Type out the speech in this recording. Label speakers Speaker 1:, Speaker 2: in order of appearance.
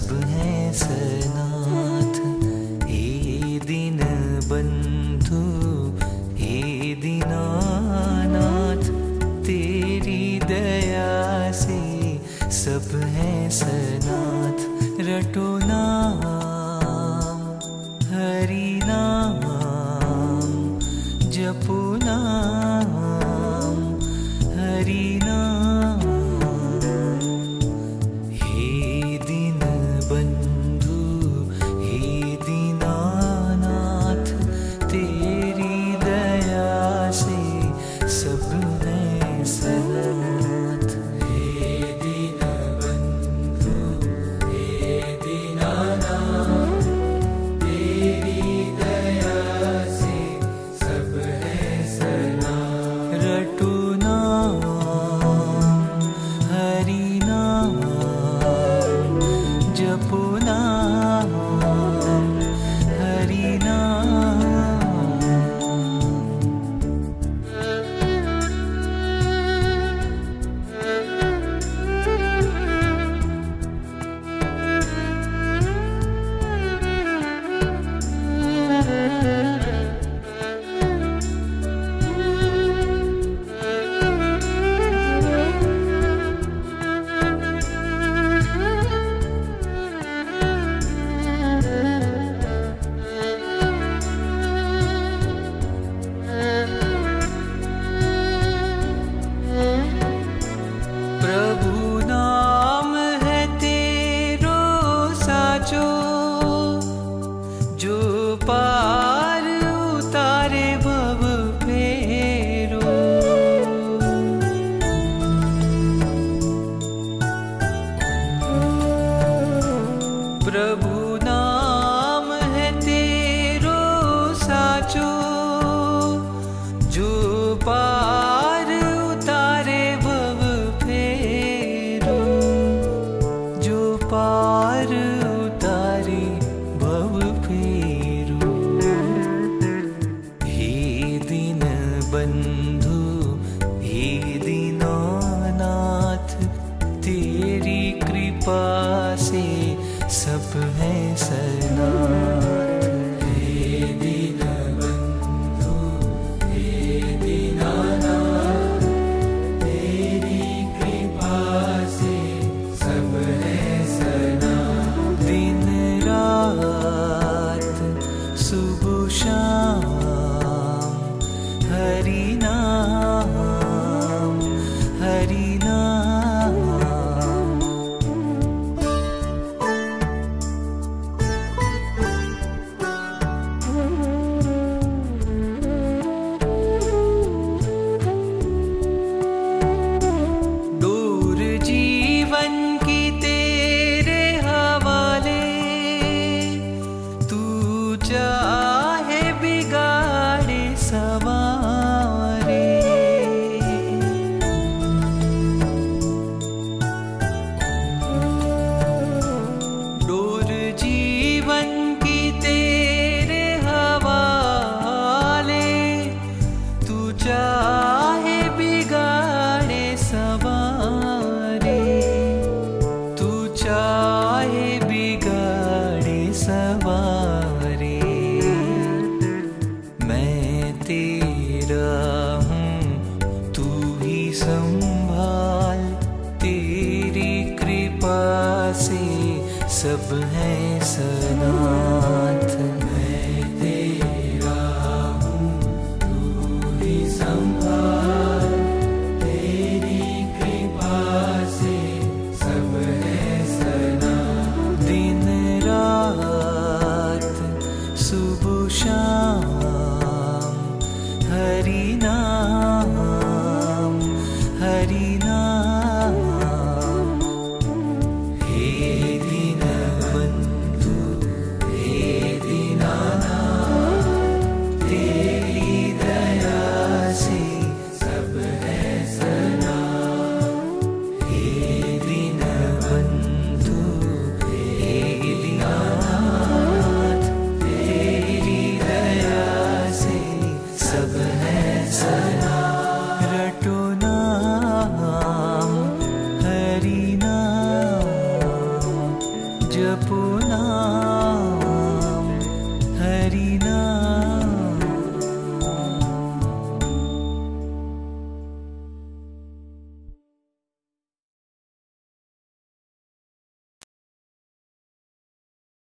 Speaker 1: सब हैं सनाथ। हे दीन बंधु हे दीनानाथ, तेरी दया से सब हैं सनाथ। रटो नाम हरि नाम, जपो नाम हरि नाम। हे दीन बंधु हे दीनानाथ, तेरी दया से सब हैं सनाथ। हे दीन बंधु हे दीनानाथ, तेरी दया से सब हैं सनाथ। रटो नाम हरि नाम, जपो नाम हरि नाम। प्रभु नाम है तेरो साचो, जो पार उतारे भव फेरो। प्रभु नाम है तेरो साचो, जो पार उतारे भव फेरो। जो पार उतारे भव फेरो। हे दीन बंधु हे दीनानाथ, तेरी कृपा से सब हैं सनाथ। हे दीन बंधु हे दीनानाथ, तेरी कृपा से सब हैं सनाथ। दिन रात सुबह शाम हरि नाम हरि नाम। डोर जीवन की तेरे हवाले, तू चाहे बिगाड़े सवारे। डोर जीवन की तेरे हवाले, तू चाहे बिगाड़े सवारे। तू चाहे बिगाड़े सवारे। मैं तेरा हूँ तू ही संभाल, तेरी कृपा से सब हैं सनाथ। मैं तेरा हूँ तू ही संभाल, तेरी कृपा से सब हैं सनाथ। दिन रात सुबह शाम हरि नाम हरि नाम। हे दीन बंधु हे दीनानाथ, तेरी दया से सब हैं सनाथ। हे दीन बंधु हे दीनानाथ, तेरी दया से सब